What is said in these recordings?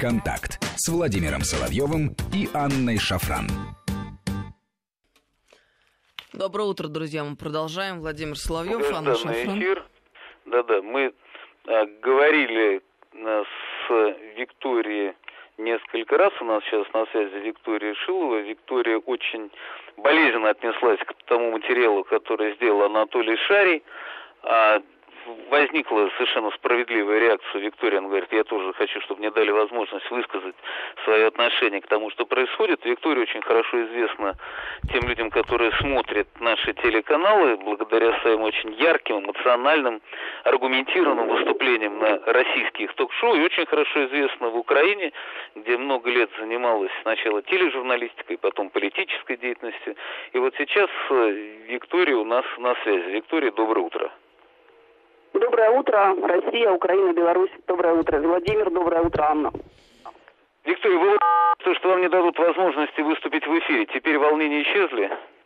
Контакт с Владимиром Соловьевым и Анной Шафран. Доброе утро, друзья. Мы продолжаем. Владимир Соловьев, Анна Шафран. Эфир. Да-да, мы говорили с Викторией несколько раз. У нас сейчас на связи Виктория Шилова. Виктория очень болезненно отнеслась к тому материалу, который сделал Анатолий Шарий. Возникла совершенно справедливая реакция Виктории. Она говорит, я тоже хочу, чтобы мне дали возможность высказать свое отношение к тому, что происходит. Виктория очень хорошо известна тем людям, которые смотрят наши телеканалы, благодаря своим очень ярким, эмоциональным, аргументированным выступлениям на российских ток-шоу. И очень хорошо известна в Украине, где много лет занималась сначала тележурналистикой, потом политической деятельностью. И вот сейчас Виктория у нас на связи. Виктория, доброе утро. Доброе утро, Россия, Украина, Беларусь. Доброе утро, Владимир. Доброе утро, Анна. Виктория, вы то, что вам не дадут возможности выступить в эфире. Теперь волнения исчезли?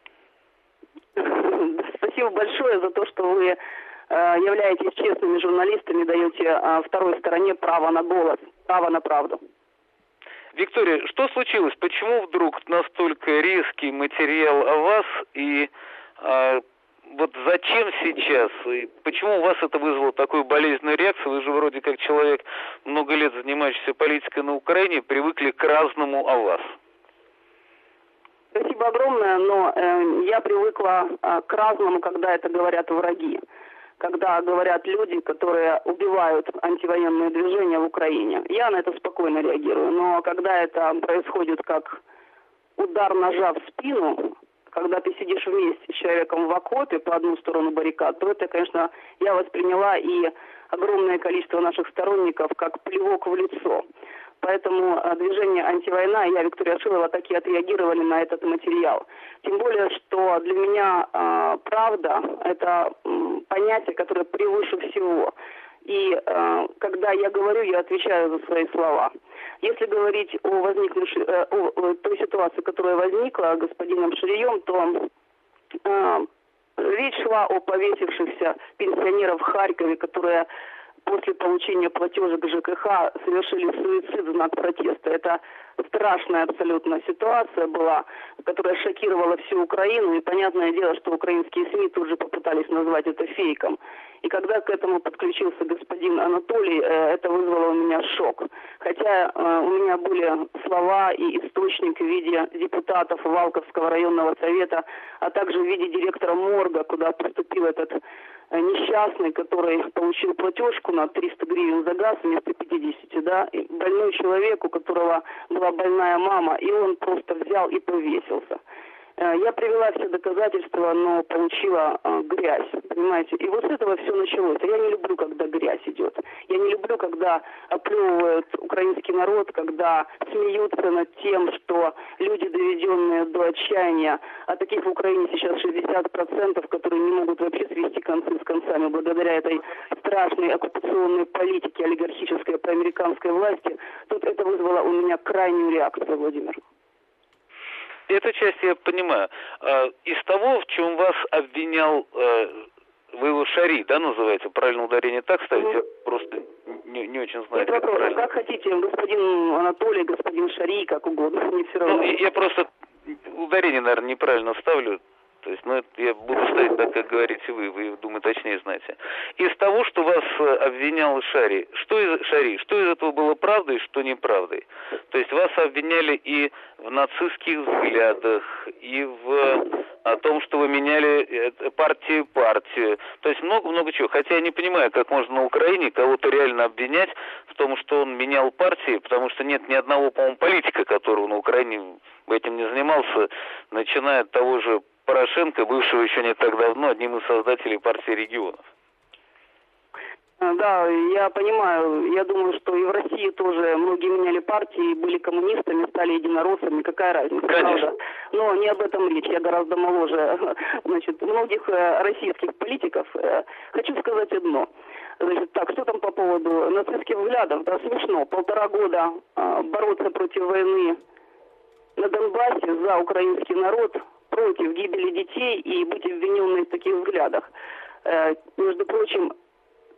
Спасибо большое за то, что вы являетесь честными журналистами, даете второй стороне право на голос, право на правду. Виктория, что случилось? Почему вдруг настолько резкий материал о вас и... Вот зачем сейчас? И почему у вас это вызвало такую болезненную реакцию? Вы же вроде как человек, много лет занимающийся политикой на Украине, привыкли к разному о вас. Спасибо огромное, но я привыкла к разному, когда это говорят враги. Когда говорят люди, которые убивают антивоенные движения в Украине. Я на это спокойно реагирую. Но когда это происходит как удар ножа в спину... Когда ты сидишь вместе с человеком в окопе по одну сторону баррикад, то это, конечно, я восприняла и огромное количество наших сторонников как плевок в лицо. Поэтому движение «Антивойна» и я, Виктория Шилова, так и отреагировали на этот материал. Тем более, что для меня правда – это понятие, которое превыше всего. И когда я говорю, я отвечаю за свои слова. Если говорить о той ситуации, которая возникла господином Шарием, то речь шла о повесившихся пенсионерах в Харькове, которые после получения платежек ЖКХ совершили суицид в знак протеста. Это страшная абсолютно ситуация была, которая шокировала всю Украину. И понятное дело, что украинские СМИ тут же попытались назвать это фейком. И когда к этому подключился господин Анатолий, это вызвало у меня шок. Хотя у меня были слова и источник в виде депутатов Валковского районного совета, а также в виде директора морга, куда поступил этот несчастный, который получил платежку на 300 гривен за газ вместо 50, да, и больной человек, у которого была больная мама, и он просто взял и повесился. Я привела все доказательства, но получила грязь, понимаете. И вот с этого все началось. Я не люблю, когда грязь идет. Я не люблю, когда оплевывают украинский народ, когда смеются над тем, что люди, доведенные до отчаяния, а таких в Украине сейчас 60%, которые не могут вообще свести концы с концами благодаря этой страшной оккупационной политике олигархической проамериканской власти, тут это вызвало у меня крайнюю реакцию, Владимир. Эту часть я понимаю. Из того, в чем вас обвинял, вы его Шари, да, называете? Правильно ударение так ставить? Я просто не очень знаю. Нет вопроса. Как хотите, господин Анатолий, господин Шари, как угодно, мне все равно. Ну, я просто ударение, наверное, неправильно ставлю. То есть, я буду ставить так, как говорите вы, думаю, точнее знаете. Из того, что вас обвинял Шари, что из этого было правдой, что неправдой? То есть вас обвиняли и в нацистских взглядах, и в том, что вы меняли партию. То есть много чего. Хотя я не понимаю, как можно на Украине кого-то реально обвинять в том, что он менял партии, потому что нет ни одного, по-моему, политика, которого на Украине этим не занимался, начиная от того же Порошенко, бывшего еще не так давно одним из создателей партии регионов. Да, я понимаю. Я думаю, что и в России тоже многие меняли партии, были коммунистами, стали единороссами. Какая разница? Конечно. Правда? Но не об этом речь. Я гораздо моложе, многих российских политиков. Хочу сказать одно. Так, что там по поводу нацистских взглядов? Да, смешно. 1,5 года бороться против войны на Донбассе за украинский народ, против гибели детей и быть обвиненным в таких взглядах. Между прочим,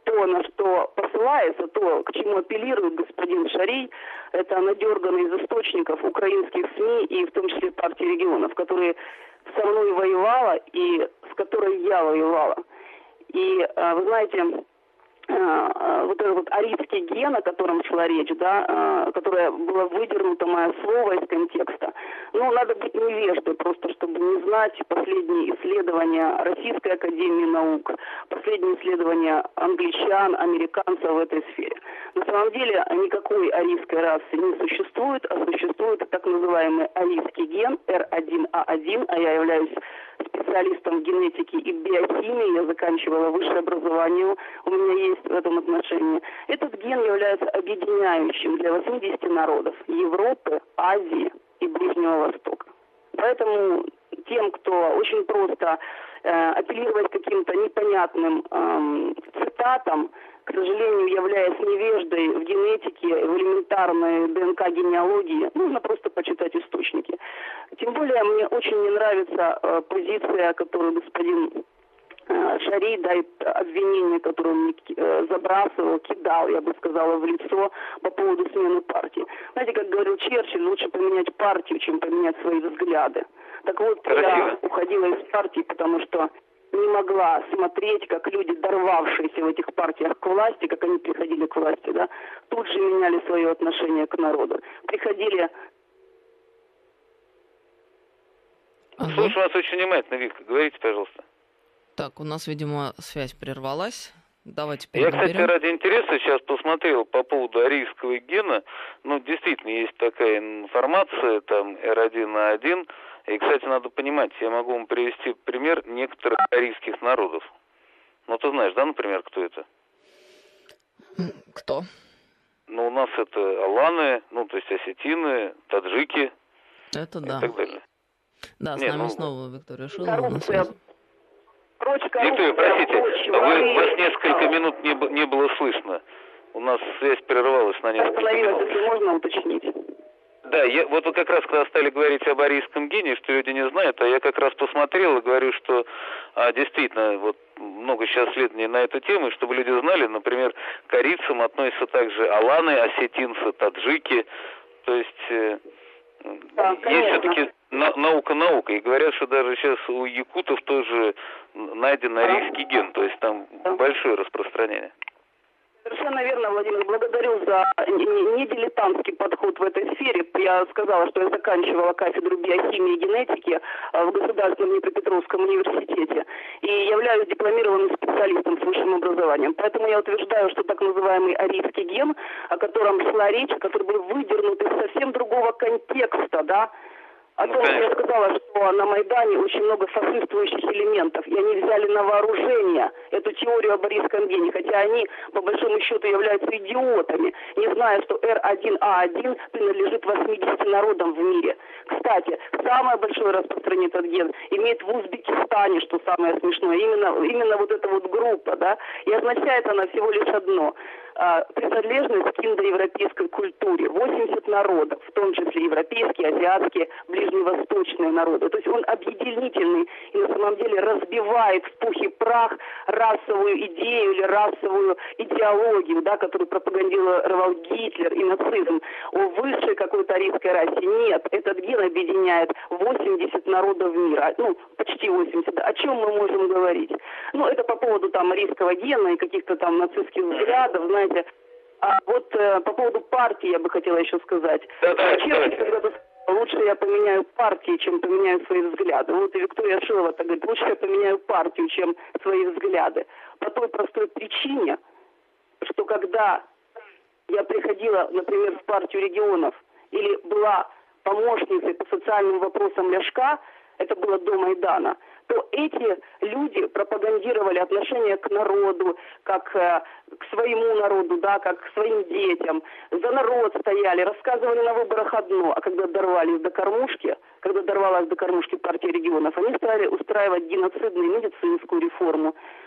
то, на что посылается, то, к чему апеллирует господин Шарий, это надергано из источников украинских СМИ и в том числе партии регионов, которые со мной воевала и с которой я воевала. И вы знаете, вот этот вот арийский ген, о котором шла речь, да, которое было выдернуто мое слово из контекста, ну, надо быть невеждой просто, чтобы не знать последние исследования Российской академии наук, последние исследования англичан, американцев в этой сфере. На самом деле никакой арийской расы не существует, а существует так называемый арийский ген R1A1, а я являюсь специалистом в генетике и биохимии, я заканчивала высшее образование, у меня есть в этом отношении. Этот ген является объединяющим для 80 народов Европы, Азии и Ближнего Востока. Поэтому тем, кто очень просто апеллировать каким-то непонятным цитатам, к сожалению, являясь невеждой в генетике, в элементарной ДНК-генеалогии, нужно просто почитать источники. Тем более, мне очень не нравится позиция, которую господин Шарий, да, обвинение, которое он мне забрасывал, кидал, я бы сказала, в лицо по поводу смены партии. Знаете, как говорил Черчилль, лучше поменять партию, чем поменять свои взгляды. Так вот, я уходила из партии, потому что не могла смотреть, как люди, дорвавшиеся в этих партиях к власти, как они приходили к власти, да, тут же меняли свое отношение к народу. Приходили... Слушаю вас очень внимательно, Виктор. Говорите, пожалуйста. Так, у нас, видимо, связь прервалась. Давайте Я, кстати, переберем. ради интереса сейчас посмотрел по поводу арийского гена. Ну, действительно, есть такая информация, там, R1A1. И, кстати, надо понимать, я могу вам привести пример некоторых арийских народов. Ну, ты знаешь, да, например, кто это? Кто? Ну, у нас это аланы, ну, то есть осетины, таджики. Это да. И так далее. Да, с Нет, нами ну, снова Виктория Шилова. Виктория, простите, вас несколько минут не было слышно. У нас связь прервалась на несколько минут. Если можно уточнить. Да, вот вы как раз, когда стали говорить об арийском гене, что люди не знают, а я как раз посмотрел и говорю, что действительно, вот много сейчас исследований на эту тему, и чтобы люди знали, например, к арийцам относятся также аланы, осетинцы, таджики, то есть да, есть все-таки наука, и говорят, что даже сейчас у якутов тоже найден арийский ген, то есть там большое распространение. Совершенно верно, Владимир. Благодарю за не дилетантский подход в этой сфере. Я сказала, что я заканчивала кафедру биохимии и генетики в Государственном Днепропетровском университете и являюсь дипломированным специалистом с высшим образованием. Поэтому я утверждаю, что так называемый арийский ген, о котором шла речь, который был выдернут из совсем другого контекста, да, о том, что я сказала, что на Майдане очень много фашистующих элементов, и они взяли на вооружение эту теорию об арийском гене, хотя они, по большому счету, являются идиотами, не зная, что R1A1 принадлежит 80 народам в мире. Кстати, самое большое распространение этот ген имеет в Узбекистане, что самое смешное, именно вот эта вот группа, да, и означает она всего лишь одно – принадлежность к индоевропейской культуре. 80 народов, в том числе европейские, азиатские, ближневосточные народы. То есть он объединительный и на самом деле разбивает в пух и прах расовую идею или расовую идеологию, да, которую пропагандировал Гитлер и нацизм о высшей какой-то арийской расе. Нет, этот ген объединяет 80 народов мира. Ну, почти 80. О чем мы можем говорить? Ну, это по поводу там арийского гена и каких-то там нацистских взглядов, знаете. А вот по поводу партии я бы хотела еще сказать. Честно, когда-то лучше я поменяю партии, чем поменяю свои взгляды. Вот и Виктория Шилова так говорит, лучше я поменяю партию, чем свои взгляды. По той простой причине, что когда я приходила, например, в партию регионов или была помощницей по социальным вопросам Ляшка, это было до Майдана, то эти люди пропагандировали отношение к народу, как к своему народу, да, как к своим детям, за народ стояли, рассказывали на выборах одно, а когда дорвалась до кормушки партии регионов, они стали устраивать геноцидную медицинскую реформу,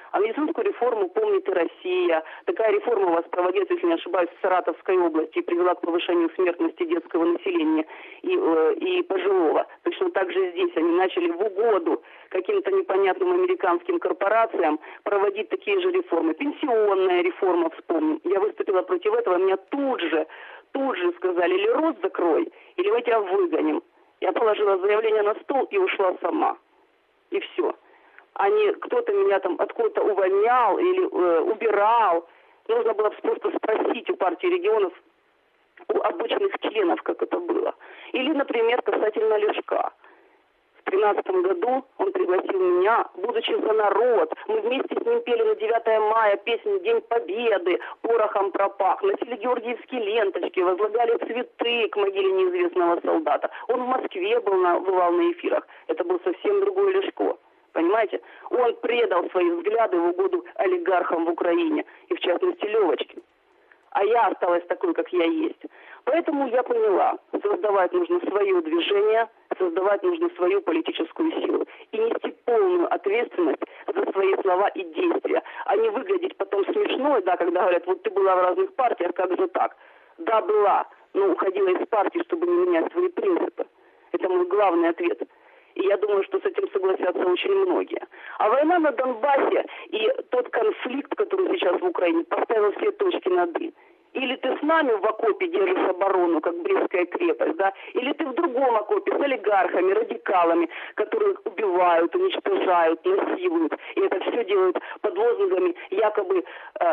А медицинскую реформу помнит и Россия. Такая реформа у вас проводилась, если не ошибаюсь, в Саратовской области и привела к повышению смертности детского населения и пожилого. Точно так же здесь они начали в угоду каким-то непонятным американским корпорациям проводить такие же реформы. Пенсионная реформа, вспомним. Я выступила против этого, меня тут же сказали, или рот закрой, или мы тебя выгоним. Я положила заявление на стол и ушла сама. И все. Кто-то меня там откуда-то увольнял или убирал. Нужно было просто спросить у партии регионов, у обычных членов, как это было. Или, например, касательно Лешка. В 2013 году он пригласил меня, будучи за народ. Мы вместе с ним пели на 9 мая песню «День Победы», порохом пропах, носили георгиевские ленточки, возлагали цветы к могиле неизвестного солдата. Он в Москве бывал на эфирах. Это был совсем другой Лешко. Понимаете? Он предал свои взгляды в угоду олигархам в Украине, и в частности Левочкин. А я осталась такой, как я есть. Поэтому я поняла, создавать нужно свое движение, создавать нужно свою политическую силу и нести полную ответственность за свои слова и действия, а не выглядеть потом смешно, да, когда говорят, вот ты была в разных партиях, как же так? Да, была, но уходила из партии, чтобы не менять свои принципы. Это мой главный ответ. И я думаю, что с этим согласятся очень многие. А война на Донбассе и тот конфликт, который сейчас в Украине, поставил все точки над «и». Или ты с нами в окопе держишь оборону, как Брестская крепость, да? Или ты в другом окопе с олигархами, радикалами, которые убивают, уничтожают, насилуют. И это все делают под лозунгами якобы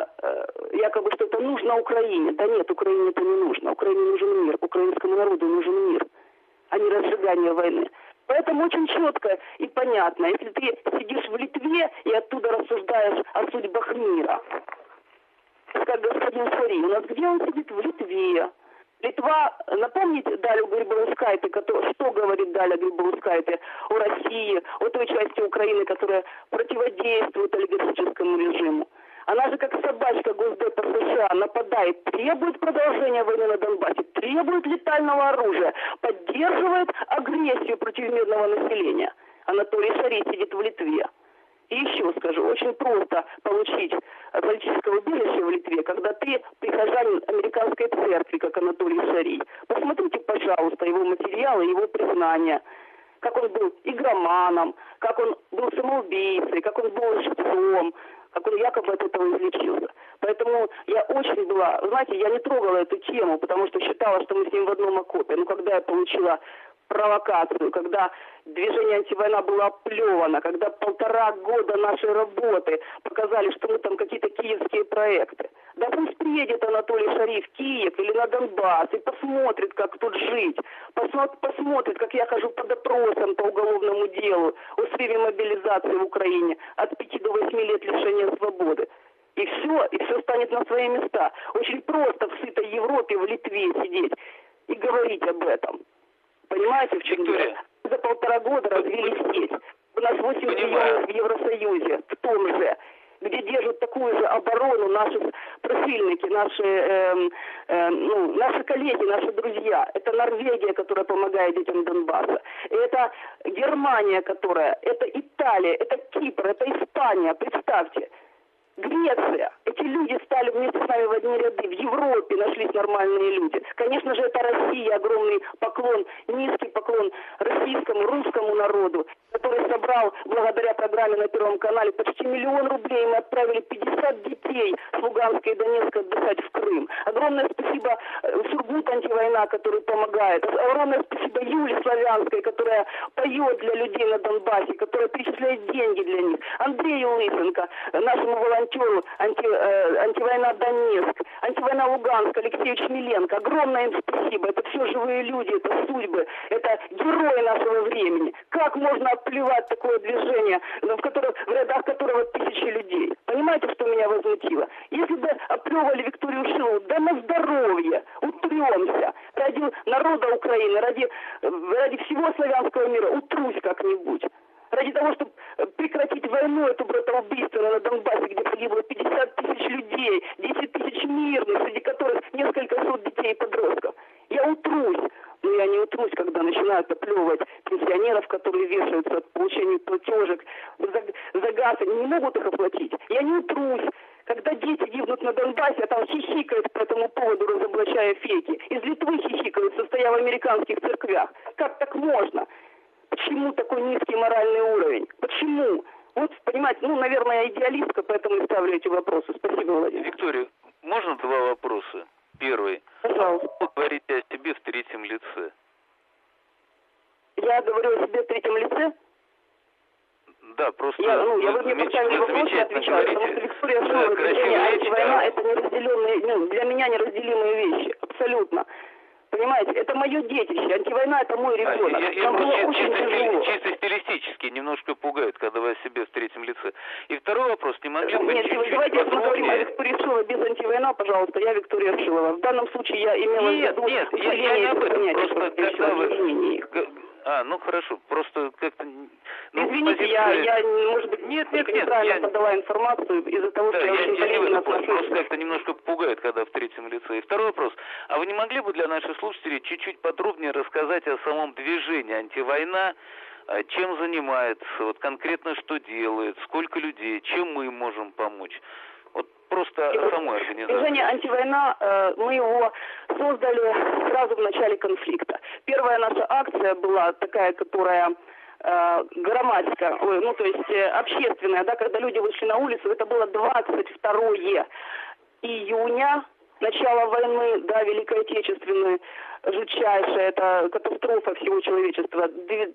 что это нужно Украине. Да нет, Украине это не нужно. Украине нужен мир, украинскому народу нужен мир, а не разжигание войны. Поэтому очень четко и понятно, если ты сидишь в Литве и оттуда рассуждаешь о судьбах мира, как господин Шарий, у нас где он сидит? В Литве. Литва, напомните Далю Грибоускайте, что говорит Даля Грибоускайте о России, о той части Украины, которая противодействует олигархическому режиму. Она же как собачка Госдепа США нападает, требует продолжения войны на Донбассе, требует летального оружия, поддерживает агрессию против мирного населения. Анатолий Шарий сидит в Литве. И еще скажу, очень просто получить политическое убежище в Литве, когда ты прихожанин американской церкви, как Анатолий Шарий. Посмотрите, пожалуйста, его материалы, его признания. Как он был игроманом, как он был самоубийцей, как он был лжецом, как он якобы от этого излечился. Поэтому я очень была, знаете, я не трогала эту тему, потому что считала, что мы с ним в одном окопе. Но когда я получила провокацию, когда движение антивойна было оплевано, когда 1,5 года нашей работы показали, что мы там какие-то киевские проекты. Да пусть приедет Анатолий Шарий в Киев или на Донбасс и посмотрит, как тут жить. Посмотрит, как я хожу по допросам по уголовному делу о срыве мобилизации в Украине от 5 до 8 лет лишения свободы. И все станет на свои места. Очень просто в сытой Европе, в Литве сидеть и говорить об этом. Понимаете, в чем дело? За 1,5 года развили сеть. У нас 8 миллионов в Евросоюзе, в том же, где держат такую же оборону наши просильники, наши коллеги, наши друзья. Это Норвегия, которая помогает детям Донбасса. Это Германия, это Италия, это Кипр, это Испания. Представьте. Греция. Эти люди стали вместе с нами в одни ряды. В Европе нашлись нормальные люди. Конечно же, это Россия. Огромный поклон, низкий поклон российскому, русскому народу, который собрал, благодаря программе на Первом канале, почти 1 миллион рублей. Мы отправили 50 детей с Луганска и Донецка отдыхать в Крым. Огромное спасибо Сургут антивойна, который помогает. Огромное спасибо Юле Славянской, которая поет для людей на Донбассе, которая перечисляет деньги для них. Андрею Лысенко, нашему волонтеру, антивойна Донецк, антивойна Луганск, Алексею Чмеленко. Огромное им спасибо. Это все живые люди, это судьбы, это герои нашего времени. Как можно оплевать такое движение, в рядах которого 1000 людей? Понимаете, что меня возмутило? Если бы оплевали Викторию Шилову, да на здоровье, утремся. Ради народа Украины, ради всего славянского мира, утрусь как-нибудь. Ради того, чтобы прекратить войну, эту братоубийство на Донбассе, где погибло 50 тысяч людей, 10 тысяч мирных, среди которых несколько сот детей и подростков. Я утрусь, но я не утрусь, когда начинают оплевывать пенсионеров, которые вешаются от получения платежек за газ, они не могут их оплатить. Я не утрусь. Когда дети гибнут на Донбассе, а там хихикают по этому поводу, разоблачая фейки. Из Литвы хихикают, состоя в американских церквях. Как так можно? Почему такой низкий моральный уровень? Почему? Вот, понимаете, наверное, я идеалистка, поэтому и ставлю эти вопросы. Спасибо, Владимир. Виктория, можно два вопроса? Первый. Пожалуйста. Вы говорите о себе в третьем лице. Я говорю о себе в третьем лице? Да, просто... вы мне поставили вопрос, я отвечаю, потому что Виктория Шилова, движение антивойна, это неразделенные, для меня неразделимые вещи, абсолютно. Понимаете, это мое детище, антивойна это мой ребенок. Я чисто стилистически немножко пугает, когда вы о себе в третьем лице. И второй вопрос, не могли бы... Нет, давайте поговорим о Виктории Шиловой без антивойна, пожалуйста, я Виктория Шилова. В данном случае я имела в виду... Нет, я не об этом, просто когда вы... хорошо, просто как-то... Извините, я, может быть, неправильно подала информацию из-за того, что я очень болезненно отношусь. Просто как-то немножко пугает, когда в третьем лице. И второй вопрос. А вы не могли бы для наших слушателей чуть-чуть подробнее рассказать о самом движении «Антивойна», чем занимается, вот конкретно что делает, сколько людей, чем мы им можем помочь? Вот просто о самой организации. Движение «Антивойна», мы его создали сразу в начале конфликта. Первая наша акция была такая, которая... громадская, то есть общественная, когда люди вышли на улицу, это было 22 июня, начало войны, Великой Отечественной, жутчайшая, это катастрофа всего человечества,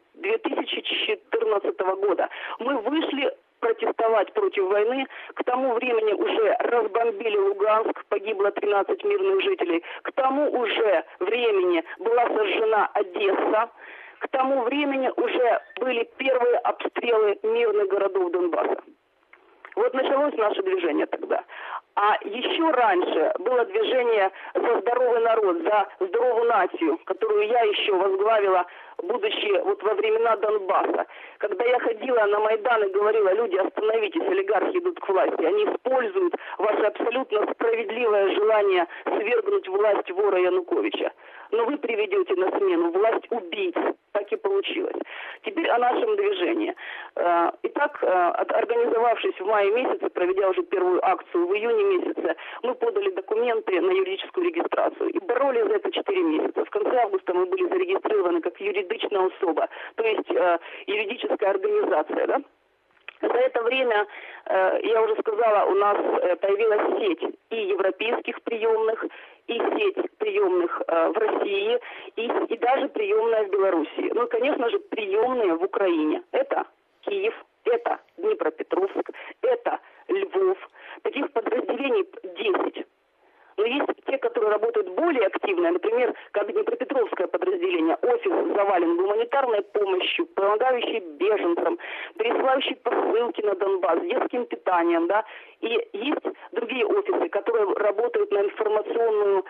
2014 года. Мы вышли протестовать против войны. К тому времени уже разбомбили Луганск, погибло 13 мирных жителей. К тому уже времени была сожжена Одесса. К тому времени уже были первые обстрелы мирных городов Донбасса. Вот началось наше движение тогда. А еще раньше было движение «За здоровый народ», «За здоровую нацию», которую я еще возглавила, будучи во времена Донбасса. Когда я ходила на Майдан и говорила: люди, остановитесь, олигархи идут к власти. Они используют ваше абсолютно справедливое желание свергнуть власть вора Януковича. Но вы приведете на смену власть убийц. Так и получилось. Теперь о нашем движении. Итак, организовавшись в мае месяце, проведя уже первую акцию в июне месяце, мы подали документы на юридическую регистрацию и боролись за это 4 месяца. В конце августа мы были зарегистрированы как юридичная особа, то есть юридическая организация, да? За это время, я уже сказала, у нас появилась сеть и европейских приемных, и сеть приемных в России, и даже приемная в Белоруссии. Ну, конечно же, приемные в Украине. Это Киев, это Днепропетровск, это Львов. Таких подразделений 10. Но есть те, которые работают более активно, например, как Днепропетровское подразделение, офис завален гуманитарной помощью, помогающий беженцам, пересылающий посылки на Донбасс, детским питанием, да, и есть другие офисы, которые работают на информационную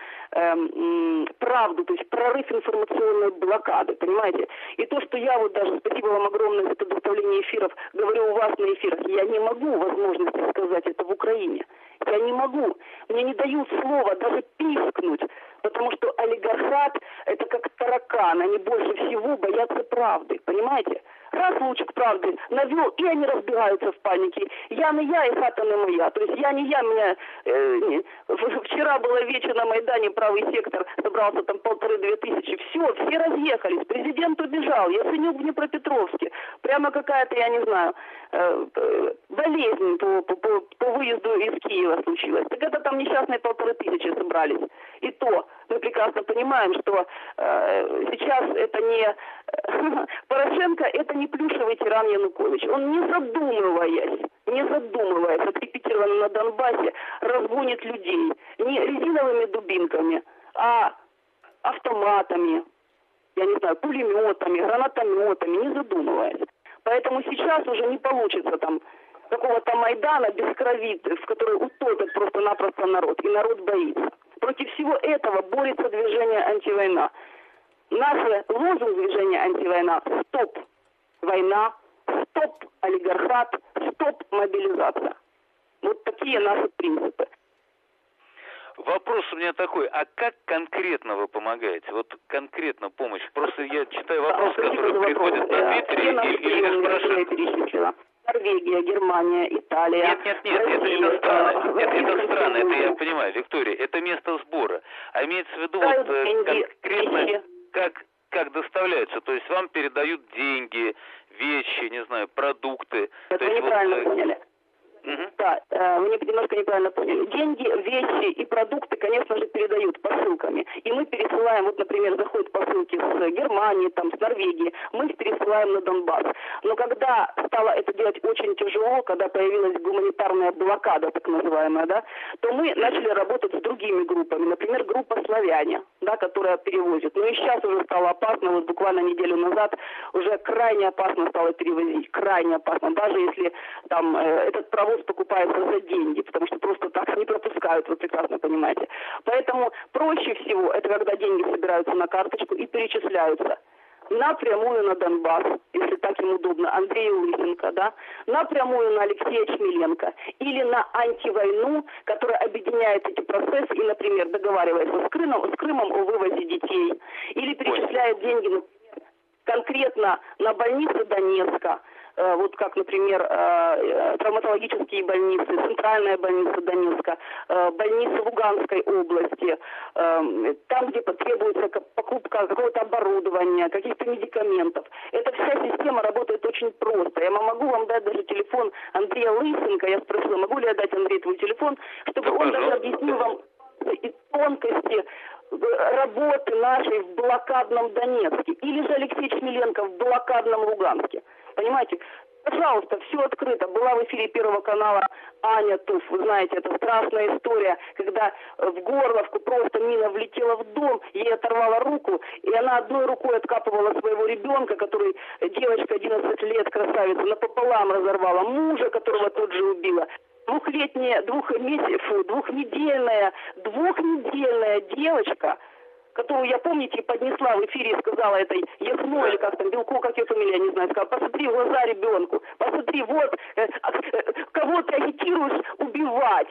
правду, то есть прорыв информационной блокады, понимаете? И то, что я даже, спасибо вам огромное за предоставление эфиров, говорю у вас на эфирах, я не могу возможности сказать это в Украине. Я не могу. Мне не дают слова даже пискнуть, потому что олигархат – это как таракан. Они больше всего боятся правды, понимаете? Раз лучик правды навел, и они разбегаются в панике. Я не я, и хата не моя. То есть я не я, меня... вчера было вечер на Майдане, правый сектор, собрался там 1500-2000. Все разъехались. Президент убежал. Я Яценюк в Днепропетровске. Прямо какая-то, я не знаю, болезнь по выезду из Киева случилась. Так это там несчастные 1500 собрались. И то мы прекрасно понимаем, что сейчас это не... Порошенко – это не плюшевый тиран Янукович. Он, не задумываясь, отрепетированно на Донбассе, разгонит людей не резиновыми дубинками, а автоматами, я не знаю, пулеметами, гранатометами, не задумываясь. Поэтому сейчас уже не получится там какого-то Майдана без крови, в который утопит просто-напросто народ, и народ боится. Против всего этого борется движение «Антивойна». Наш лозунг движения «Антивойна» – стоп война, стоп олигархат, стоп мобилизация. Вот такие наши принципы. Вопрос у меня такой, а как конкретно вы помогаете? Вот конкретно помощь. Просто я читаю вопросы, которые приходят на Твиттере или спрашивают. Норвегия, Германия, Италия. Нет, это страны. Это страны, это я понимаю, Виктория, это место сбора. А имеется в виду вот конкретно, как доставляются. То есть вам передают деньги, вещи, не знаю, продукты. Это вы неправильно поняли. Да, вы немножко неправильно поняли. Деньги, вещи и продукты, конечно же, передают посылками. И мы пересылаем, вот, например, заходят посылки с Германии, там, с Норвегии, мы их пересылаем на Донбасс. Но когда стало это делать очень тяжело, когда появилась гуманитарная блокада, так называемая, да, то мы начали работать с другими группами. Например, группа «Славяне», да, которая перевозит. Но и сейчас уже стало опасно, вот буквально неделю назад уже крайне опасно стало перевозить, крайне опасно. Даже если там этот провоз покупается за деньги, потому что просто так не пропускают, вы прекрасно понимаете. Поэтому проще всего это когда деньги собираются на карточку и перечисляются напрямую на Донбасс, если так им удобно, Андрею Лысенко, да, напрямую на Алексея Чмеленко или на антивойну, которая объединяет эти процессы и, например, договаривается с Крымом о вывозе детей, или перечисляет деньги, например, конкретно на больницы Донецка, вот как, например, травматологические больницы, центральная больница Донецка, больницы Луганской области, там, где потребуется покупка какого-то оборудования, каких-то медикаментов. Эта вся система работает очень просто. Я могу вам дать даже телефон Андрея Лысенко, я спросила, могу ли я дать Андрею твой телефон, чтобы он даже объяснил вам и тонкости работы нашей в блокадном Донецке, или же Алексей Чмеленко в блокадном Луганске. Понимаете? Пожалуйста, все открыто. Была в эфире Первого канала Аня Туф. Вы знаете, это страшная история, когда в Горловку просто мина влетела в дом, ей оторвала руку, и она одной рукой откапывала своего ребенка, который, девочка 11 лет, красавица, напополам разорвала, мужа, которого тут же убила. Двухнедельная девочка, которую я, помните, поднесла в эфире и сказала этой Ясно, или как там, Белко, как ее фамилия, не знаю, сказала, посмотри в глаза ребенку, посмотри, вот, кого ты агитируешь убивать,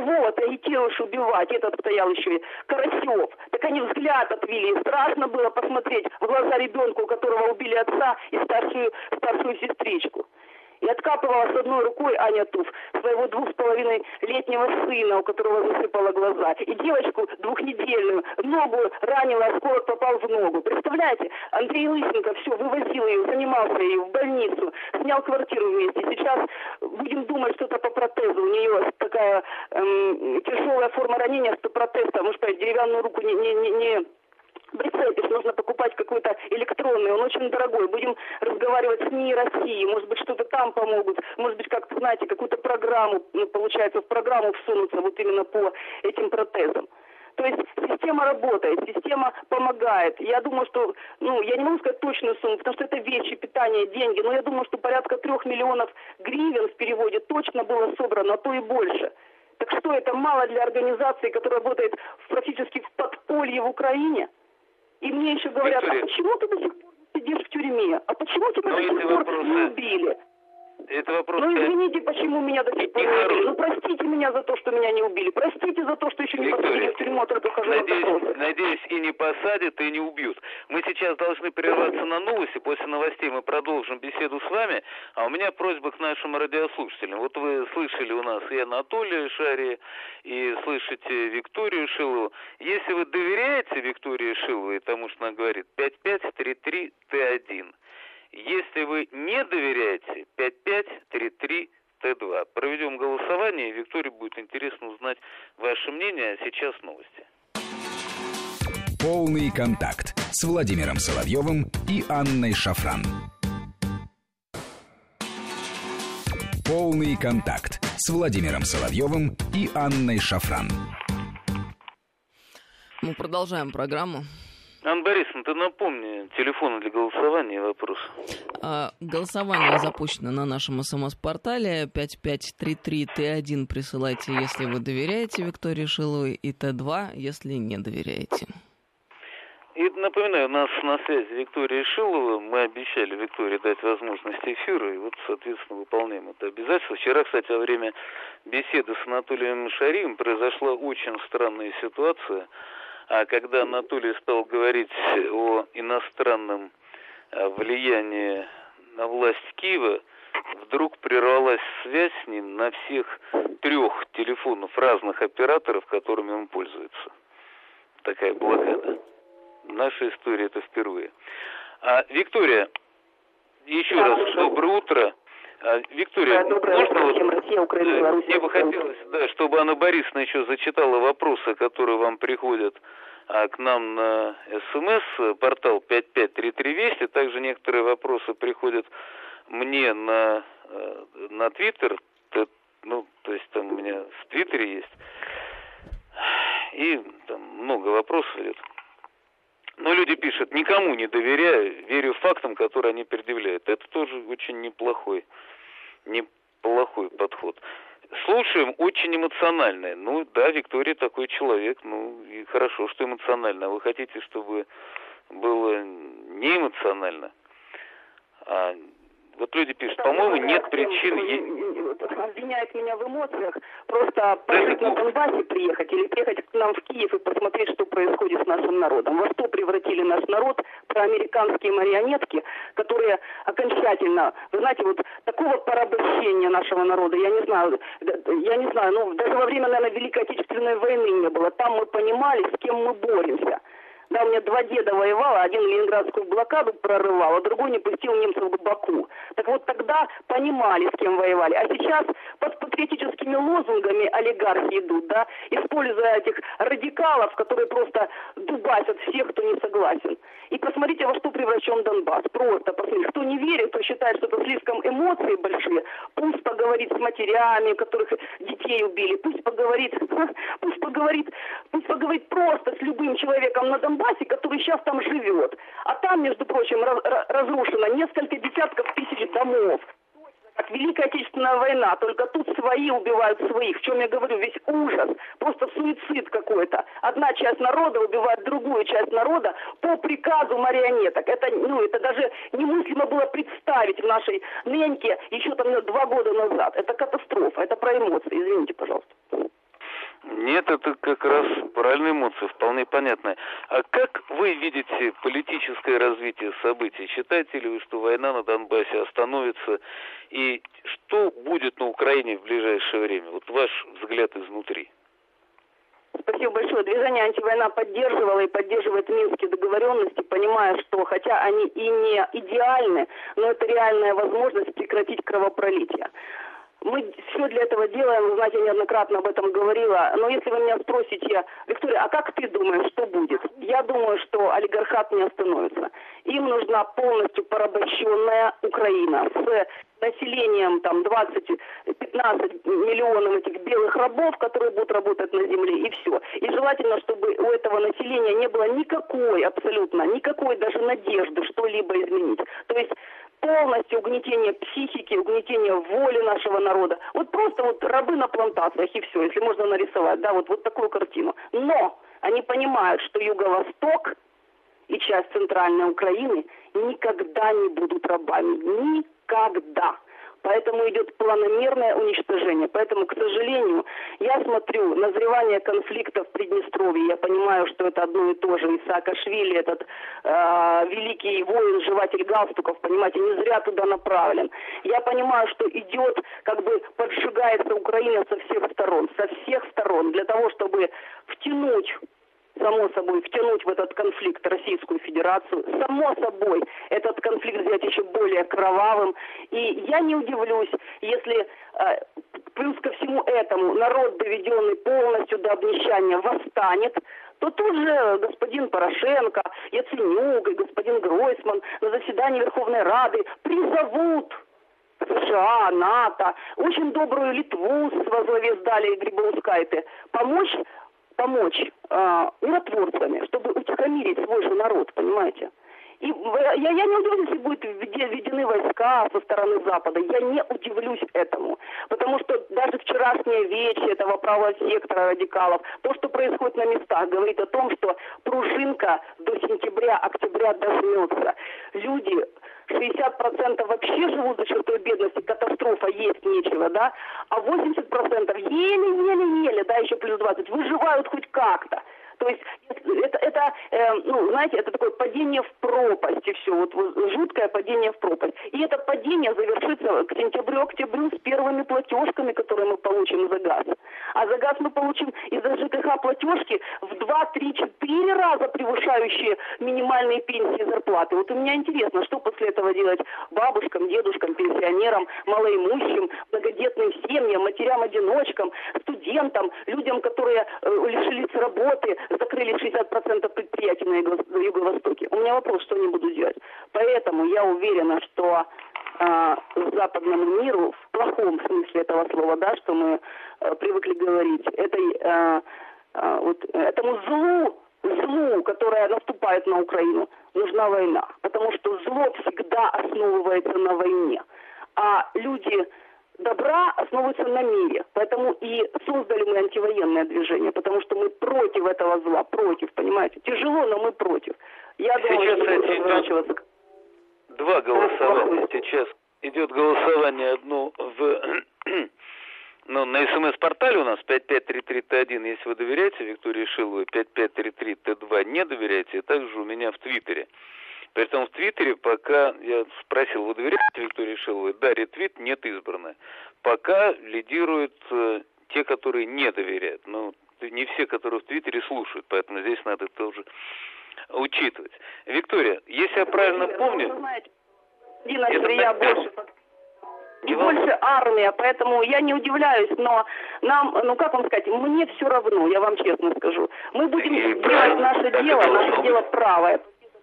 этот стоял еще, Карасев. Так они взгляд отвели, страшно было посмотреть в глаза ребенку, у которого убили отца и старшую сестричку. И откапывала с одной рукой Аня Туф своего 2,5-летнего сына, у которого засыпала глаза. И девочку двухнедельную, ногу ранила, осколок попал в ногу. Представляете, Андрей Лысенко все, вывозил ее, занимался ее в больницу, снял квартиру вместе. Сейчас будем думать что-то по протезу. У нее такая тяжелая форма ранения, что протез, может сказать, деревянную руку не прицепишь, нужно покупать какой-то электронный, он очень дорогой. Будем разговаривать с НИИ России, может быть, что-то там помогут, может быть, как-то, знаете, какую-то программу, получается, в программу всунуться вот именно по этим протезам. То есть система работает, система помогает. Я думаю, что, я не могу сказать точную сумму, потому что это вещи, питание, деньги, но я думаю, что порядка 3 миллионов гривен в переводе точно было собрано, а то и больше. Так что это мало для организации, которая работает практически в подполье в Украине? И мне еще говорят, Виктория, а почему ты до сих пор сидишь в тюрьме? А почему тебя до сих пор не убили? Это вопрос... извините, почему меня до сих пор не убили. Простите меня за то, что меня не убили. Простите за то, что еще не посадили в тюрьму, а только хожу на допросы. Надеюсь, и не посадят, и не убьют. Мы сейчас должны прерваться на новости. После новостей мы продолжим беседу с вами. А у меня просьба к нашим радиослушателям. Вот вы слышали у нас и Анатолия Шария, и слышите Викторию Шилову. Если вы доверяете Виктории Шиловой, тому, что она говорит, 5533Т1. Если вы не доверяете, 5533Т2. Проведем голосование, и Виктории будет интересно узнать ваше мнение. А сейчас новости. Полный контакт с Владимиром Соловьевым и Анной Шафран. Полный контакт с Владимиром Соловьевым и Анной Шафран. Мы продолжаем программу. Анна Борисовна, ты напомни телефоны для голосования и вопрос. Голосование запущено на нашем СМС-портале. 5533Т1 присылайте, если вы доверяете Виктории Шиловой, и Т2, если не доверяете. И напоминаю, у нас на связи Виктория Шилова. Мы обещали Виктории дать возможность эфира, и вот, соответственно, выполняем это обязательство. Вчера, кстати, во время беседы с Анатолием Шариевым произошла очень странная ситуация. А когда Анатолий стал говорить о иностранном влиянии на власть Киева, вдруг прервалась связь с ним на всех 3 телефонов разных операторов, которыми он пользуется. Такая блокада. В нашей истории это впервые. Виктория, еще раз доброе утро. Виктория, можно вот, Россия, Украина, Беларусь, мне бы хотелось, да, чтобы Анна Борисовна еще зачитала вопросы, которые вам приходят к нам на СМС, портал 553320. Также некоторые вопросы приходят мне на Твиттер, ну, то есть там у меня в Твиттере есть, и там много вопросов идет. Но люди пишут: никому не доверяю, верю фактам, которые они предъявляют. Это тоже очень неплохой подход. Слушаем очень эмоциональное. Ну да, Виктория такой человек, ну и хорошо, что эмоционально. А вы хотите, чтобы было не эмоционально? Вот люди пишут: по-моему, нет причин... Обвиняют меня в эмоциях. Просто пожить на Донбассе приехать или приехать к нам в Киев и посмотреть, что происходит с нашим народом. Во что превратили наш народ проамериканские марионетки, которые окончательно... Вы знаете, вот такого порабощения нашего народа, я не знаю, ну, даже во время, наверное, Великой Отечественной войны не было. Там мы понимали, с кем мы боремся. Да, у меня 2 деда воевало, один ленинградскую блокаду прорывал, а другой не пустил немцев к Баку. Так вот тогда понимали, с кем воевали. А сейчас под патриотическими лозунгами олигархи идут, да, используя этих радикалов, которые просто дубасят всех, кто не согласен. И посмотрите, во что превращен Донбасс. Просто посмотрите. Кто не верит, кто считает, что это слишком эмоции большие, пусть поговорит с матерями, которых детей убили, пусть поговорит просто с любым человеком на Донбассе, который сейчас там живет. А там, между прочим, разрушено несколько десятков тысяч домов. Как Великая Отечественная война, только тут свои убивают своих. В чем я говорю, весь ужас, просто суицид какой-то. Одна часть народа убивает другую часть народа по приказу марионеток. Это даже немыслимо было представить в нашей неньке еще там 2 года назад. Это катастрофа, это про эмоции. Извините, пожалуйста. Нет, это как раз правильные эмоции, вполне понятно. А как вы видите политическое развитие событий? Считаете ли вы, что война на Донбассе остановится? И что будет на Украине в ближайшее время? Вот ваш взгляд изнутри. Спасибо большое. Движение «Антивойна» поддерживало и поддерживает Минские договоренности, понимая, что хотя они и не идеальны, но это реальная возможность прекратить кровопролитие. Мы все для этого делаем, вы знаете, я неоднократно об этом говорила. Но если вы меня спросите: Виктория, а как ты думаешь, что будет? Я думаю, что олигархат не остановится. Им нужна полностью порабощенная Украина с населением там 20-15 миллионов этих белых рабов, которые будут работать на земле, и все. И желательно, чтобы у этого населения не было никакой даже надежды что-либо изменить. То есть полностью угнетение психики, угнетение воли нашего народа. Вот просто вот рабы на плантациях и все, если можно нарисовать, да, вот такую картину. Но они понимают, что Юго-Восток и часть центральной Украины никогда не будут рабами. Никогда. Поэтому идет планомерное уничтожение. Поэтому, к сожалению, я смотрю назревание конфликта в Приднестровье. Я понимаю, что это одно и то же. И Саакашвили, этот великий воин, жеватель галстуков, понимаете, не зря туда направлен. Я понимаю, что идет, поджигается Украина со всех сторон, для того, чтобы втянуть в этот конфликт Российскую Федерацию. Само собой, этот конфликт сделать еще более кровавым. И я не удивлюсь, если плюс ко всему этому народ, доведенный полностью до обнищания, восстанет, то тут же господин Порошенко, Яценюк и господин Гройсман на заседании Верховной Рады призовут США, НАТО, очень добрую Литву во главе с Далией Грибаускайте помочь миротворцами, чтобы утихомирить свой же народ, понимаете? И я не удивлюсь, если будут введены войска со стороны Запада. Я не удивлюсь этому. Потому что даже вчерашнее вече этого правого сектора радикалов, то, что происходит на местах, говорит о том, что пружинка до сентября-октября дожмется. Люди 60% вообще живут за чертой бедности, катастрофа, есть нечего, да, а 80% еле-еле-еле, да, еще плюс 20, выживают хоть как-то. То есть это знаете, это такое падение в пропасть, и все, вот жуткое падение в пропасть. И это падение завершится к сентябрю-октябрю с первыми платежками, которые мы получим за газ. А за газ мы получим из-за ЖКХ платежки в 2, 3, 4 раза превышающие минимальные пенсии и зарплаты. Вот у меня интересно, что после этого делать бабушкам, дедушкам, пенсионерам, малоимущим, многодетным семьям, матерям-одиночкам, студентам, людям, которые лишились работы, закрыли 60% предприятий на Юго-Востоке. У меня вопрос, что они будут делать. Поэтому я уверена, что западному миру, в плохом смысле этого слова, да, что мы привыкли говорить, этому злу, которое наступает на Украину, нужна война. Потому что зло всегда основывается на войне. А люди добра основываются на мире. Поэтому и создали мы антивоенное движение, потому что мы против этого зла, против, понимаете? Тяжело, но мы против. Я думаю, что будет разворачиваться. Два голосования. Сейчас идет голосование одно на СМС-портале у нас 5533Т1, если вы доверяете Виктории Шиловой, 5533Т2 не доверяете, и также у меня в Твиттере. Поэтому в Твиттере пока, я спросил, вы доверяете Виктории Шиловой? Да, ретвит, нет, избранное. Пока лидируют те, которые не доверяют. Но не все, которые в Твиттере, слушают, поэтому здесь надо тоже учитывать. Виктория, если я правильно помню... Я больше армия, поэтому я не удивляюсь, но нам, как вам сказать, мне все равно, я вам честно скажу. Мы будем делать наше дело правое.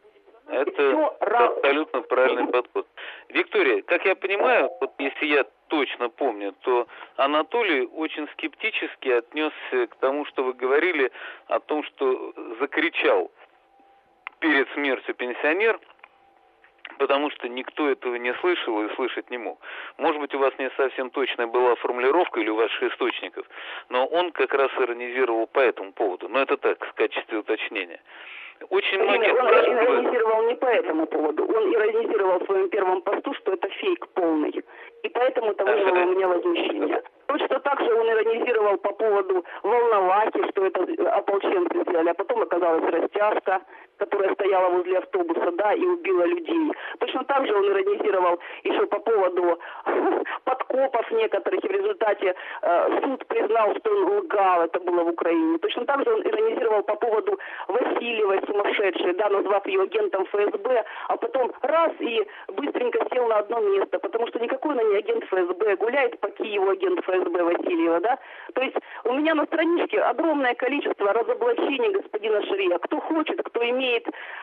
Это абсолютно правильный подход. Виктория, как я понимаю, вот если я точно помню, то Анатолий очень скептически отнесся к тому, что вы говорили о том, что закричал перед смертью пенсионер, потому что никто этого не слышал и слышать не мог. Может быть, у вас не совсем точная была формулировка или у ваших источников, но он как раз иронизировал по этому поводу. Но это так, в качестве уточнения. Очень многие... Он иронизировал не по этому поводу. Он иронизировал в своем первом посту, что это фейк полный. И поэтому это вызвало у меня возмущение. Точно так же он иронизировал по поводу Волновахи, что это ополченцы сделали, а потом оказалась растяжка, которая стояла возле автобуса, да, и убила людей. Точно так же он иронизировал еще по поводу подкопов некоторых, и в результате суд признал, что он лгал, это было в Украине. Точно так же он иронизировал по поводу Васильевой сумасшедшей, да, назвав ее агентом ФСБ, а потом раз и быстренько сел на одно место, потому что никакой она не агент ФСБ, гуляет по Киеву агент ФСБ Васильева, да. То есть у меня на страничке огромное количество разоблачений господина Шария. Кто хочет, кто имеет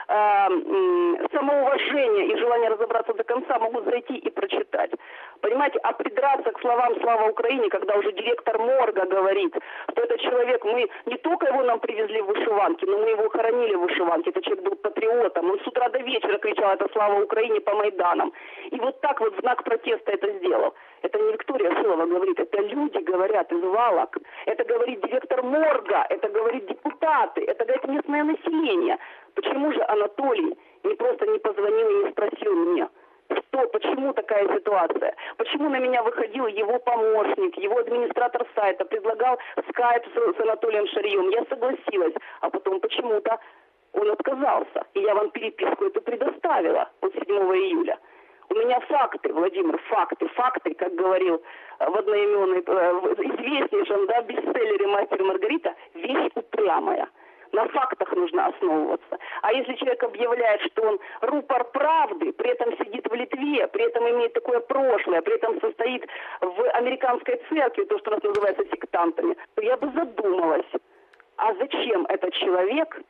самоуважение и желание разобраться до конца, могут зайти и прочитать. Понимаете, а придраться к словам «Слава Украине», когда уже директор морга говорит, что этот человек, мы не только его нам привезли в вышиванке, но мы его хоронили в вышиванке, этот человек был патриотом, он с утра до вечера кричал «Это Слава Украине» по Майданам. И вот так вот в знак протеста это сделал. Это не Виктория Шилова говорит, это люди говорят из Валок. Это говорит директор морга, это говорит депутаты, это говорит местное население. Почему же Анатолий не просто не позвонил и не спросил меня, почему такая ситуация? Почему на меня выходил его помощник, его администратор сайта, предлагал скайп с Анатолием Шарием? Я согласилась, а потом почему-то он отказался. И я вам переписку эту предоставила от 7 июля. У меня факты, Владимир, факты, как говорил в одноименной, известнейшем, да, бестселлере «Мастер и Маргарита», вещь упрямая. На фактах нужно основываться. А если человек объявляет, что он рупор правды, при этом сидит в Литве, при этом имеет такое прошлое, при этом состоит в американской церкви, то, что у нас называется сектантами, то я бы задумалась, а зачем этот человек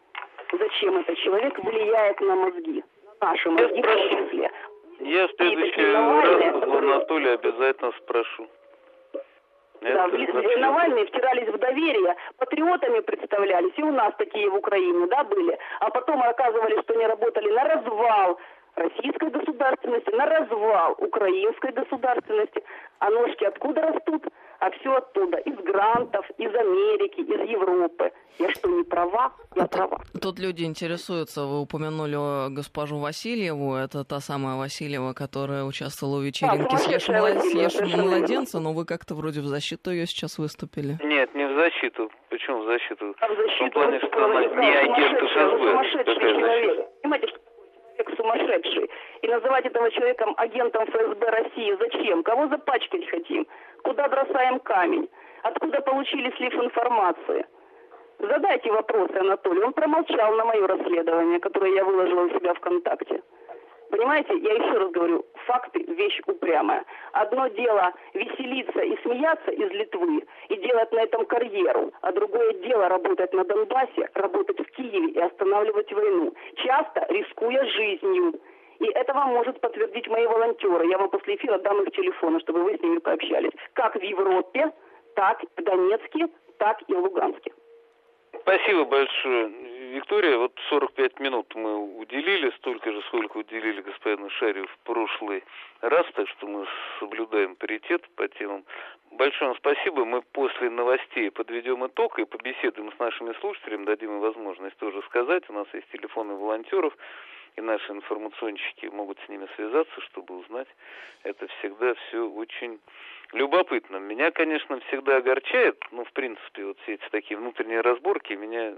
влияет на мозги, на наши мозги в том числе. Я в следующий раз у Анатолия обязательно спрошу. Да, Навальные втирались в доверие, патриотами представлялись, и у нас такие в Украине, да, были. А потом оказывали, что они работали на развал российской государственности, на развал украинской государственности. А ножки откуда растут? А все оттуда. Из грантов, из Америки, из Европы. Я что, не права? Я права. Тут люди интересуются. Вы упомянули госпожу Васильеву. Это та самая Васильева, которая участвовала в вечеринке «Съешь младенца», но вы как-то вроде в защиту ее сейчас выступили. Нет, не в защиту. Почему в защиту? А в защиту? В том плане, что она не агент ФСБ. Сумасшедший человек. Понимаете, что человек сумасшедший. И называть этого человеком агентом ФСБ России зачем? Кого запачкать хотим? Куда бросаем камень? Откуда получили слив информации? Задайте вопросы, Анатолий. Он промолчал на мое расследование, которое я выложила у себя ВКонтакте. Понимаете, я еще раз говорю, факты – вещь упрямая. Одно дело веселиться и смеяться из Литвы и делать на этом карьеру, а другое дело работать на Донбассе, работать в Киеве и останавливать войну, часто рискуя жизнью. И это вам может подтвердить мои волонтеры. Я вам после эфира дам их телефоны, чтобы вы с ними пообщались. Как в Европе, так в Донецке, так и в Луганске. Спасибо большое, Виктория. Вот 45 минут мы уделили, столько же, сколько уделили господину Шарию в прошлый раз, так что мы соблюдаем паритет по темам. Большое вам спасибо. Мы после новостей подведем итог и побеседуем с нашими слушателями, дадим им возможность тоже сказать. У нас есть телефоны волонтеров, и наши информационщики могут с ними связаться, чтобы узнать. Это всегда все очень любопытно. Меня, конечно, всегда огорчает, в принципе, вот все эти такие внутренние разборки, меня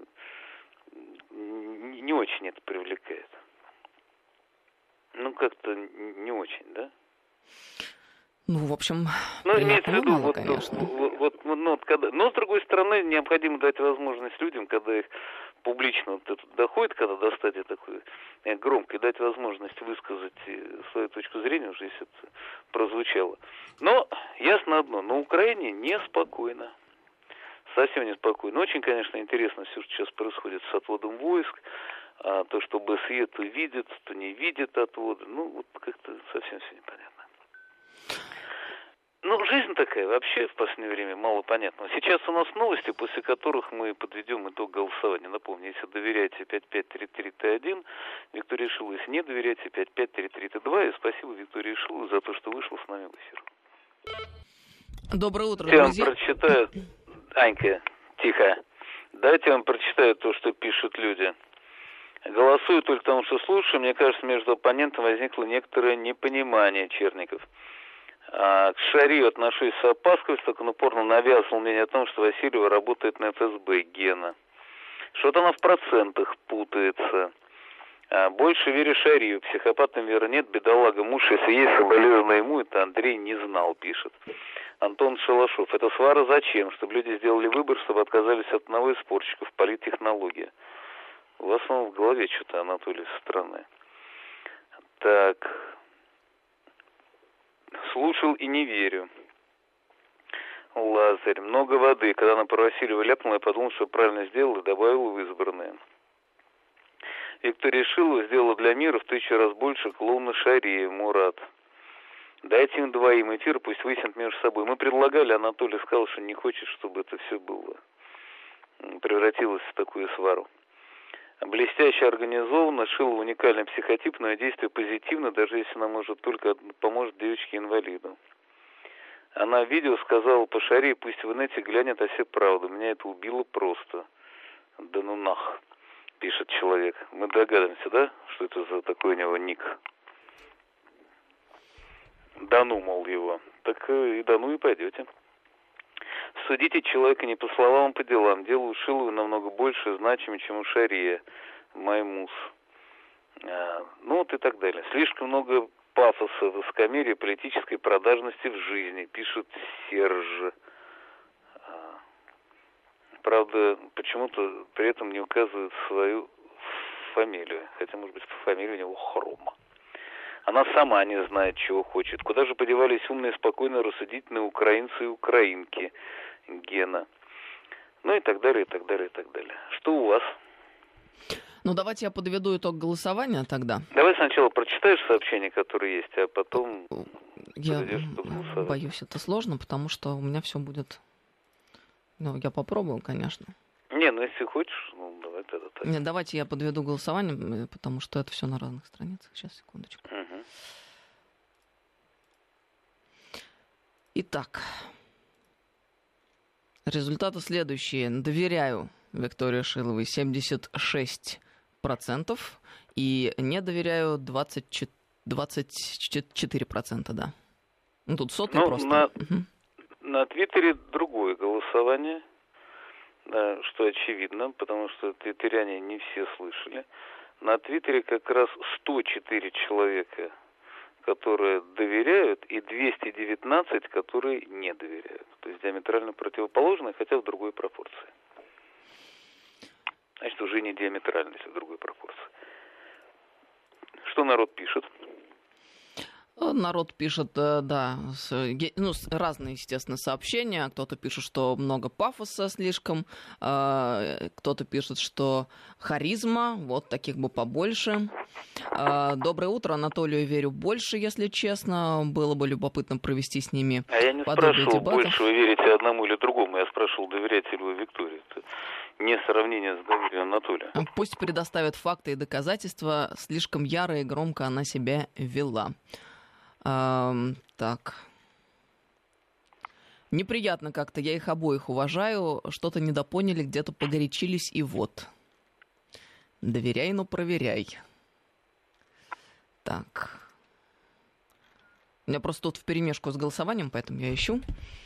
не очень это привлекает. Как-то не очень, да? В общем, имеется в виду, мало, конечно. Но, с другой стороны, необходимо дать возможность людям, когда их публично это доходит, когда достаточно такое громко, и дать возможность высказать свою точку зрения, уже если это прозвучало. Но ясно одно, на Украине неспокойно. Совсем неспокойно. Очень, конечно, интересно все, что сейчас происходит с отводом войск. То, что БСЕ то видит, то не видит отвода. Как-то совсем все непонятно. Жизнь такая вообще в последнее время мало понятна. Сейчас у нас новости, после которых мы подведем итог голосования. Напомню, если доверяете 5533Т1, Виктория Шилова. Если не доверяете 5533Т2. И спасибо Виктории Шиловой за то, что вышла с нами в эфир. Доброе утро, я друзья. вам прочитаю. Анька, тихо. Давайте я вам прочитаю то, что пишут люди. Голосую только потому, что слушаю. Мне кажется, между оппонентом возникло некоторое непонимание, Черников. К Шарию отношусь с опаской, так он упорно навязывал мнение о том, что Васильева работает на ФСБ, Гена. Что-то она в процентах путается. Больше верю Шарию, психопатам веры нет, бедолага муж, если есть соболезнования ему, это Андрей не знал, пишет. Антон Шалашов. Это свара зачем? Чтобы люди сделали выбор, чтобы отказались от одного из спорщиков, политтехнология. У вас в голове что-то, Анатолий, странное. Так... Слушал и не верю. Лазарь. Много воды. Когда она про Васильева ляпнула, я подумал, что правильно сделал и добавил в избранное. Виктория Шилова сделала для мира в 1000 раз больше клоуна Шария, Мурат. Дайте им двоим эфир, пусть выяснят между собой. Мы предлагали, Анатолий сказал, что не хочет, чтобы это все было. Превратилось в такую свару. Блестяще организовано, Шилова уникальный психотип, но действие позитивно, даже если она может только поможет девочке-инвалиду. Она в видео сказала по Шарии, пусть в инете глянет о себе правду. Меня это убило просто. Да ну нах, пишет человек. Мы догадываемся, да, что это за такой у него ник? Да ну, мол, его. Так и да ну и пойдете. Судите человека не по словам, а по делам. Дело у Шиловой намного больше значимо, чем у Шария. Маймус. И так далее. Слишком много пафоса, высокомерия, политической продажности в жизни, пишет Серж. Правда, почему-то при этом не указывает свою фамилию. Хотя, может быть, фамилия у него Хрома. Она сама не знает, чего хочет. Куда же подевались умные, спокойно рассудительные украинцы и украинки? Гена. И так далее, и так далее, и так далее. Что у вас? Давайте я подведу итог голосования тогда. Давай сначала прочитаешь сообщения, которые есть, а потом... Я боюсь, это сложно, потому что у меня все будет... Ну, я попробую, конечно. Не, ну если хочешь, ну давай тогда так. Нет, давайте я подведу голосование, потому что это все на разных страницах. Сейчас, секундочку. Угу. Итак, результаты следующие. Доверяю Виктории Шиловой 76%, и не доверяю 24%, да. Ну, тут сотый просто. На Твиттере другое голосование, да, что очевидно, потому что твиттеряне не все слышали. На Твиттере как раз 104 человека, которые доверяют, и 219, которые не доверяют. То есть диаметрально противоположные, хотя в другой пропорции. Значит, уже не диаметрально, если в другой пропорции. Что народ пишет? Народ пишет, да, разные, естественно, сообщения. Кто-то пишет, что много пафоса слишком, кто-то пишет, что харизма, вот таких бы побольше. Доброе утро, Анатолию верю больше, если честно. Было бы любопытно провести с ними подобие дебатов. А я не спрашивал, больше вы верите одному или другому. Я спрашивал, доверяете ли вы Виктории. Это не сравнение с доверием Анатолия. Пусть предоставят факты и доказательства. Слишком яро и громко она себя вела. Так. Неприятно как-то, я их обоих уважаю. Что-то недопоняли, где-то погорячились, и вот. Доверяй, но проверяй. Так. У меня просто тут вперемешку с голосованием, поэтому я ищу.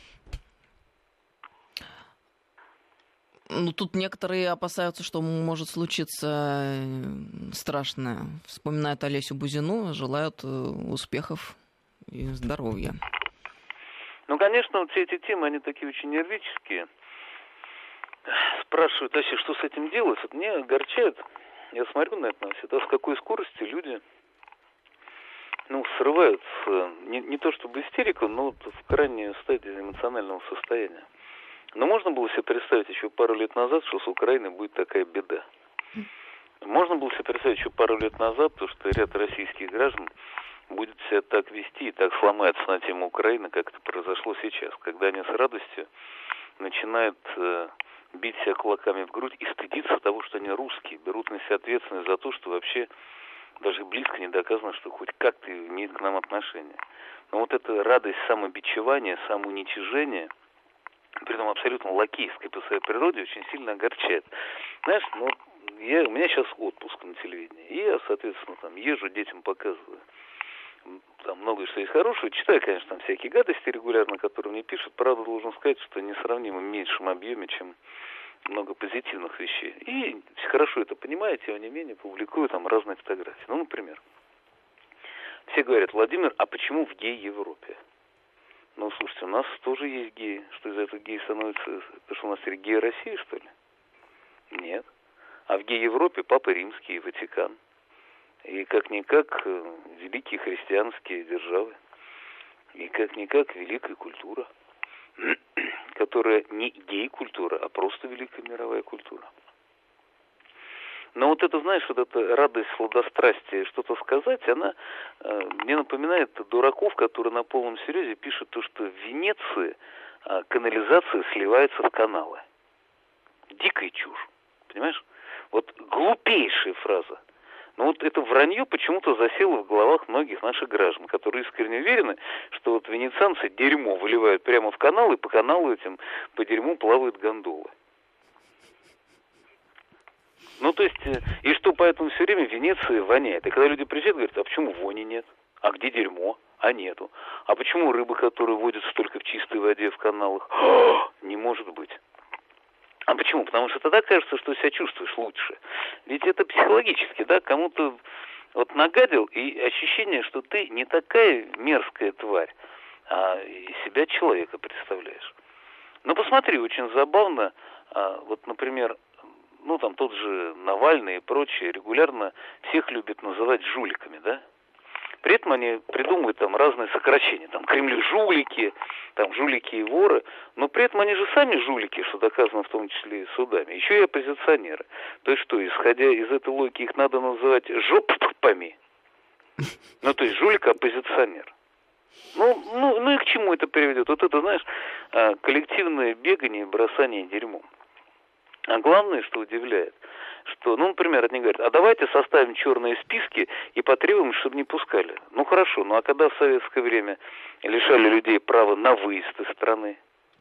Ну, тут некоторые опасаются, что может случиться страшное. Вспоминают Олесю Бузину, желают успехов и здоровья. Ну, конечно, вот все эти темы, они такие очень нервические. Спрашивают вообще, что с этим делать. Вот мне огорчает, я смотрю на это всегда, с какой скоростью люди, срывают, не то чтобы истерику, но вот в крайней стадии эмоционального состояния. Но можно было себе представить еще пару лет назад, что с Украиной будет такая беда. Можно было себе представить еще пару лет назад, то, что ряд российских граждан будет себя так вести и так сломается на тему Украины, как это произошло сейчас, когда они с радостью начинают бить себя кулаками в грудь и стыдиться того, что они русские, берут на себя ответственность за то, что вообще даже близко не доказано, что хоть как-то имеет к нам отношение. Но вот эта радость самобичевания, самоуничижения, при этом абсолютно лакейской по своей природе, очень сильно огорчает. Знаешь, у меня сейчас отпуск на телевидении, и я, соответственно, там езжу, детям показываю. Там многое что есть хорошего. Читаю, конечно, там всякие гадости регулярно, которые мне пишут. Правда, должен сказать, что несравнимо в меньшем объеме, чем много позитивных вещей. И хорошо это понимаю, тем не менее, публикую там разные фотографии. Ну, например, все говорят: Владимир, а почему в гей-Европе? Ну, слушайте, у нас тоже есть геи. Что из этого геи становится? Потому что у нас теперь геи России, что ли? Нет. А в гей-Европе Папа Римский и Ватикан. И как-никак великие христианские державы. И как-никак великая культура, которая не гей-культура, а просто великая мировая культура. Но вот это, знаешь, вот эта радость, сладострастие, что-то сказать, она мне напоминает дураков, которые на полном серьезе пишут то, что в Венеции канализация сливается в каналы. Дикая чушь, понимаешь? Вот глупейшая фраза. Но вот это вранье почему-то засело в головах многих наших граждан, которые искренне уверены, что вот венецианцы дерьмо выливают прямо в канал, и по каналу этим, по дерьму плавают гондолы. Ну, то есть, и что поэтому все время Венеция воняет. И когда люди приезжают, говорят: а почему вони нет? А где дерьмо? А нету. А почему рыбы, которые водятся только в чистой воде в каналах? Не может быть. А почему? Потому что тогда кажется, что себя чувствуешь лучше. Ведь это психологически, да, кому-то вот нагадил, и ощущение, что ты не такая мерзкая тварь, а из себя человека представляешь. Ну, посмотри, очень забавно, вот, например, там тот же Навальный и прочие регулярно всех любят называть жуликами, да? При этом они придумывают там разные сокращения, там Кремль-жулики, там жулики и воры, но при этом они же сами жулики, что доказано в том числе и судами, еще и оппозиционеры. То есть что, исходя из этой логики, их надо называть жопами? Ну, то есть жулик-оппозиционер. Ну и к чему это приведет? Вот это, знаешь, коллективное бегание, бросание дерьмом. А главное, что удивляет, что, например, они говорят, а давайте составим черные списки и потребуем, чтобы не пускали. Ну хорошо, а когда в советское время лишали людей права на выезд из страны?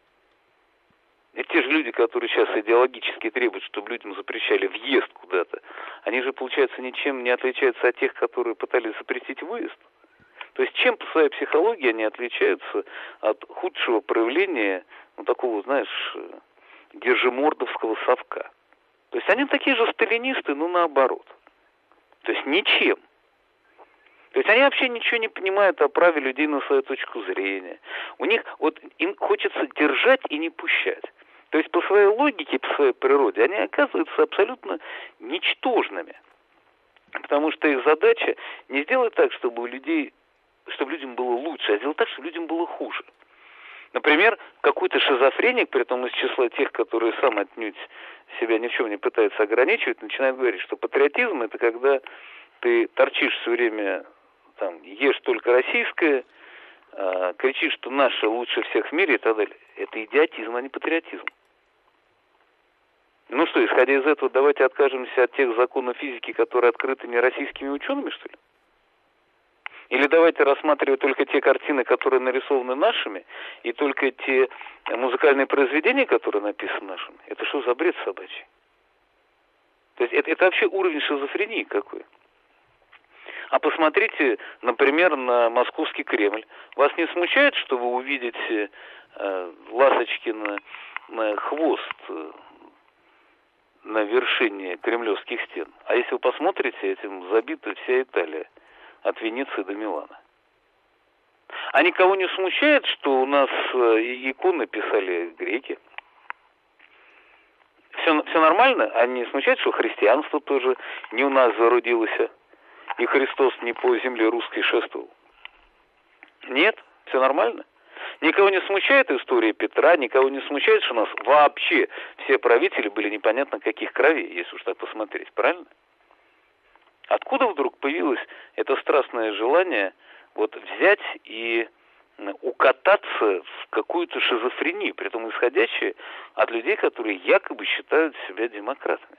И те же люди, которые сейчас идеологически требуют, чтобы людям запрещали въезд куда-то, они же, получается, ничем не отличаются от тех, которые пытались запретить выезд. То есть чем по своей психологии они отличаются от худшего проявления, такого, знаешь, держимордовского совка. То есть они такие же сталинисты, но наоборот. То есть ничем. То есть они вообще ничего не понимают о праве людей на свою точку зрения. У них им хочется держать и не пущать. То есть по своей логике, по своей природе, они оказываются абсолютно ничтожными. Потому что их задача не сделать так, чтобы людям было лучше, а сделать так, чтобы людям было хуже. Например, какой-то шизофреник, при этом из числа тех, которые сам отнюдь себя ни в чем не пытаются ограничивать, начинает говорить, что патриотизм — это когда ты торчишь все время, ешь только российское, кричишь, что наше лучше всех в мире и так далее. Это идиотизм, а не патриотизм. Ну что, исходя из этого, давайте откажемся от тех законов физики, которые открыты не российскими учеными, что ли? Или давайте рассматривать только те картины, которые нарисованы нашими, и только те музыкальные произведения, которые написаны нашими? Это что за бред собачий? То есть это вообще уровень шизофрении какой? А посмотрите, например, на Московский Кремль. Вас не смущает, что вы увидите Ласточкин хвост на вершине кремлевских стен? А если вы посмотрите, этим забита вся Италия. От Венеции до Милана. А никого не смущает, что у нас иконы писали греки? Все нормально? А не смущает, что христианство тоже не у нас зародилось, и Христос не по земле русской шествовал? Нет? Все нормально? Никого не смущает история Петра, никого не смущает, что у нас вообще все правители были непонятно каких кровей, если уж так посмотреть, правильно? Откуда вдруг появилось это страстное желание взять и укататься в какую-то шизофрению, при этом исходящее от людей, которые якобы считают себя демократами?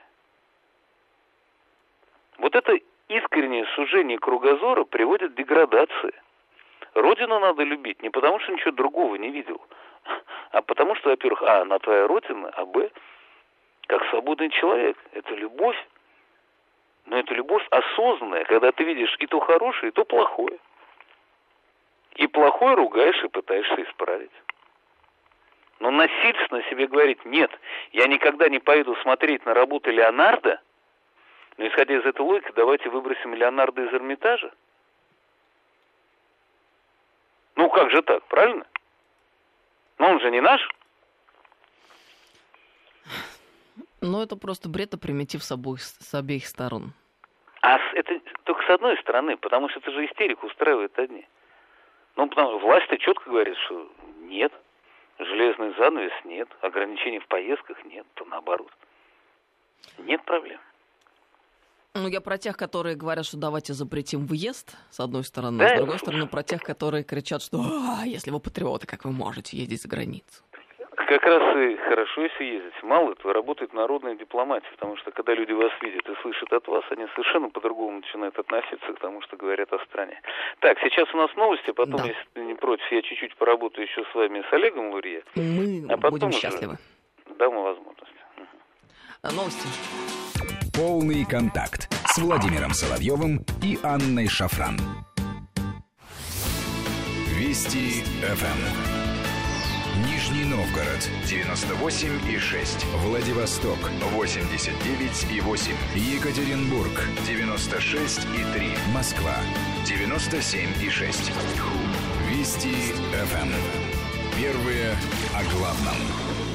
Это искреннее сужение кругозора приводит к деградации. Родину надо любить не потому, что ничего другого не видел, а потому что, во-первых, она твоя родина, а б, как свободный человек. Это любовь. Но это любовь осознанная, когда ты видишь и то хорошее, и то плохое. И плохое ругаешь и пытаешься исправить. Но насильственно себе говорить: нет, я никогда не поеду смотреть на работы Леонардо, но исходя из этой логики, давайте выбросим Леонардо из Эрмитажа. Как же так, правильно? Но он же не наш. Это просто бред и примитив с обеих сторон. А это только с одной стороны, потому что это же истерику устраивает одни. Потому что власть-то четко говорит, что нет, железный занавес нет, ограничений в поездках нет, то наоборот. Нет проблем. Я про тех, которые говорят, что давайте запретим въезд, с одной стороны, да, с другой стороны, про тех, которые кричат, что если вы патриоты, как вы можете ездить за границу? Как раз и хорошо, если ездить. Мало этого, работает народная дипломатия, потому что когда люди вас видят и слышат от вас, они совершенно по-другому начинают относиться к тому, что говорят о стране. Так, сейчас у нас новости, потом, да, если ты не против, я чуть-чуть поработаю еще с вами, с Олегом Лурье. Мы будем счастливы. Дам возможность. Новости. Полный контакт с Владимиром Соловьевым и Анной Шафран. Вести ФМ. Нижний Новгород 98,6, Владивосток 89,8, Екатеринбург 96,3, Москва 97,6. Вести ФМ. Первые о главном.